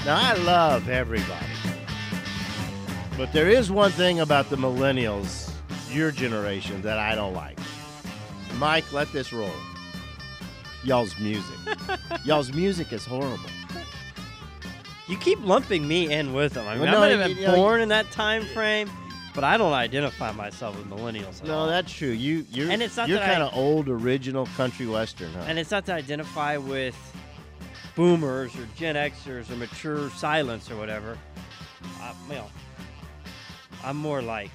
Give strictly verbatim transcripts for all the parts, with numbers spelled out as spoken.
Now, I love everybody. But there is one thing about the millennials, your generation, that I don't like. Mike, let this roll. Y'all's music. Y'all's music is horrible. You keep lumping me in with them. I mean, Well, I no, might have been you know, born in that time frame, but I don't identify myself with millennials at No, all. that's true. You, you're, And it's not you're that I- kind of old, original country western, huh? And it's not to identify with boomers or Gen Xers or mature silence or whatever. Uh, you know, I'm more like...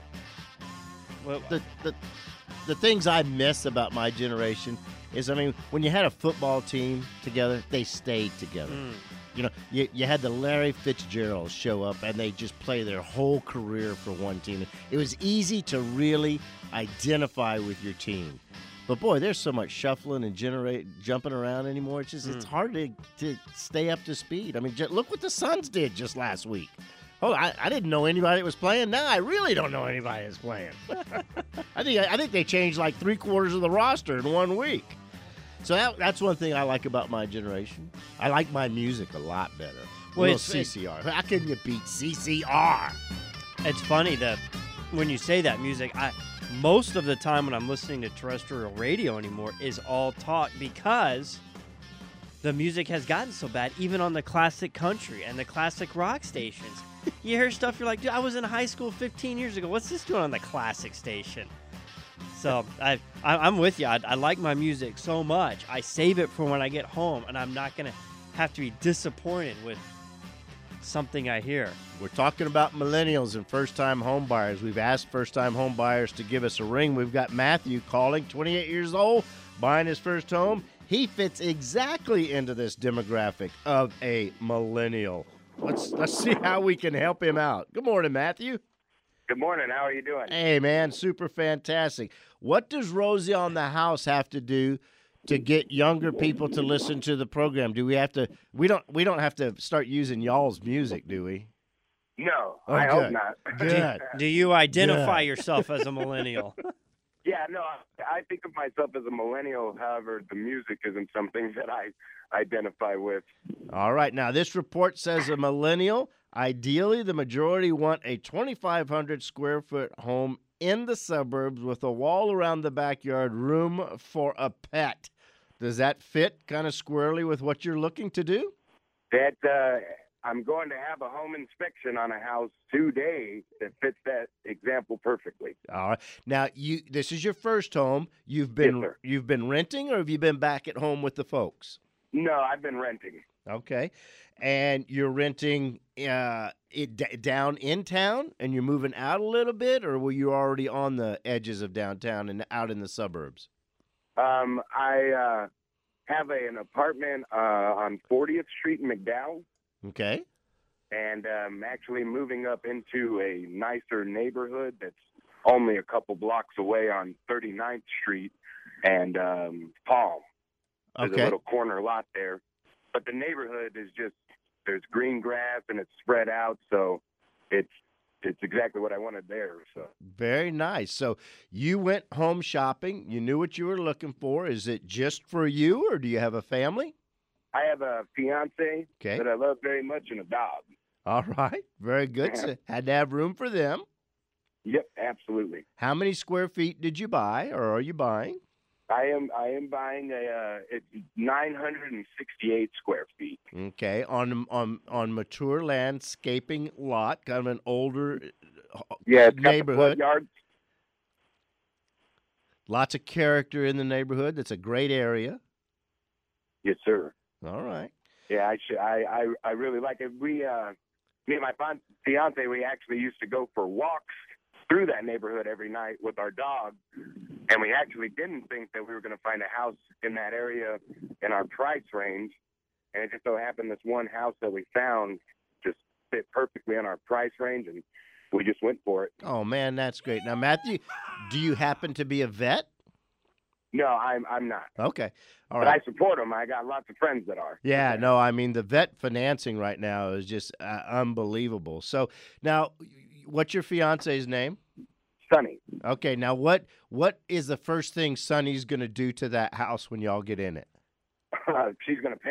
Well, the, the the things I miss about my generation is, I mean, when you had a football team together, they stayed together. mm, You know, you, you had the Larry Fitzgeralds show up, and they just play their whole career for one team. It was easy to really identify with your team. But, boy, there's so much shuffling and generate jumping around anymore. It's just it's Mm. hard to, to stay up to speed. I mean, ju- look what the Suns did just last week. Oh, I, I didn't know anybody that was playing. Now I really don't know anybody that's playing. I think I think they changed like three quarters of the roster in one week. So that, that's one thing I like about my generation. I like my music a lot better. Well, Well, it's- C C R. How can you beat C C R? it's funny that when you say that music, I most of the time when I'm listening to terrestrial radio anymore is all talk because the music has gotten so bad, even on the classic country and the classic rock stations. You hear stuff, you're like, dude, I was in high school fifteen years ago. What's this doing on the classic station? So I, I, I'm with you. I, I like my music so much. I save it for when I get home, and I'm not going to have to be disappointed with something I hear. We're talking about millennials and first-time home buyers. We've asked first-time home buyers to give us a ring. We've got Matthew calling, twenty-eight years old, buying his first home. He fits exactly into this demographic of a millennial. Let's let's see how we can help him out. Good morning, Matthew. Good morning. How are you doing? Hey, man, super fantastic. What does Rosie on the House have to do to get younger people to listen to the program? Do we have to? We don't. We don't have to start using y'all's music, do we? No, Oh, I good. hope not. Good. Do you identify Yeah. yourself as a millennial? Yeah, no, I, I think of myself as a millennial. However, the music isn't something that I identify with. All right. Now, this report says a millennial. Ideally, the majority want a twenty-five hundred square foot home in the suburbs with a wall around the backyard, room for a pet. Does that fit kind of squarely with what you're looking to do? That uh, I'm going to have a home inspection on a house today that fits that example perfectly. All right. Now, you this is your first home. You've been Yes, sir. you've been renting, or have you been back at home with the folks? No, I've been renting. Okay. And you're renting uh, it d- down in town, and you're moving out a little bit, or were you already on the edges of downtown and out in the suburbs? Um, I uh, have a, an apartment uh, on fortieth Street in McDowell, Okay. and I'm actually moving up into a nicer neighborhood that's only a couple blocks away on thirty-ninth Street and um, Palm. There's a Okay. little corner lot there. But the neighborhood is just, there's green grass and it's spread out, so it's it's exactly what I wanted there. So Very nice. So you went home shopping. You knew what you were looking for. Is it just for you, or do you have a family? I have a fiance Okay. that I love very much and a dog. All right. Very good. Yeah. So had to have room for them. Yep, absolutely. How many square feet did you buy, or are you buying? I am I am buying a uh, it's nine hundred sixty-eight square feet. Okay, on on on mature landscaping lot, kind of an older uh, Yeah, it's got the neighborhood. flood yards. Lots of character in the neighborhood. That's a great area. Yes, sir. All right. Yeah, I should, I, I I really like it. We uh, me and my fin- fiance, we actually used to go for walks through that neighborhood every night with our dog, and we actually didn't think that we were going to find a house in that area in our price range, and it just so happened this one house that we found just fit perfectly in our price range, and we just went for it. Oh man, that's great. Now, Matthew, do you happen to be a vet? No, I'm I'm not, Okay. All but right. I support them. I got lots of friends that are. Yeah, no, I mean the vet financing right now is just uh, unbelievable. So now, what's your fiance's name? Sunny. Okay, now what what is the first thing Sonny's going to do to that house when y'all get in it? She's going to paint it.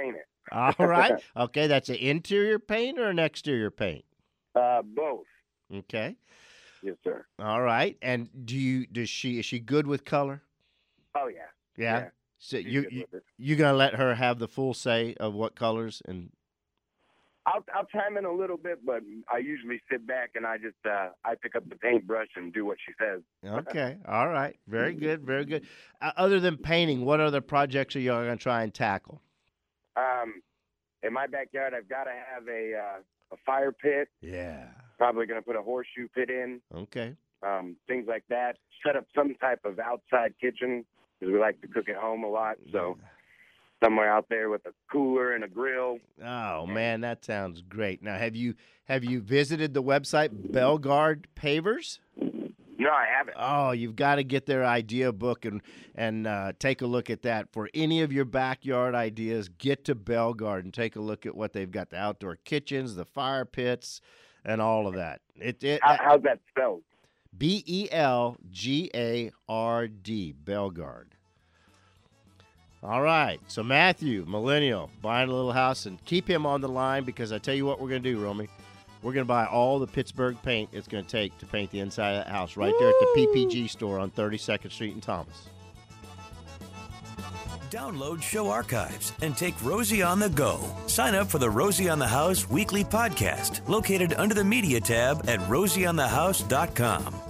All right. Okay, that's an interior paint or an exterior paint? Uh, both. Okay. Yes, sir. All right. And do you does she is she good with color? Oh yeah. Yeah. Yeah. So She's you good you with it. you gonna let her have the full say of what colors and I'll I'll chime in a little bit, but I usually sit back and I just uh, I pick up the paintbrush and do what she says. okay. All right. Very good. Very good. Uh, other than painting, what other projects are you gonna try and tackle? Um, in my backyard, I've got to have a uh, a fire pit. Yeah. Probably going to put a horseshoe pit in. Okay. Um, things like that. Set up some type of outside kitchen because we like to cook at home a lot. So somewhere out there with a cooler and a grill. Oh man, that sounds great. Now, have you have you visited the website Bellegarde Pavers? No, I haven't. Oh, you've got to get their idea book and and uh, take a look at that. For any of your backyard ideas, get to Bellegarde and take a look at what they've got: the outdoor kitchens, the fire pits, and all of that. It, it How, how's that spelled? B E L G A R D, Bellegarde. All right, so Matthew, millennial, buying a little house, and keep him on the line because I tell you what we're going to do, Romy. We're going to buy all the Pittsburgh paint it's going to take to paint the inside of that house right there at the P P G store on thirty-second Street in Thomas. Download show archives and take Rosie on the go. Sign up for the Rosie on the House weekly podcast located under the media tab at rosie on the house dot com.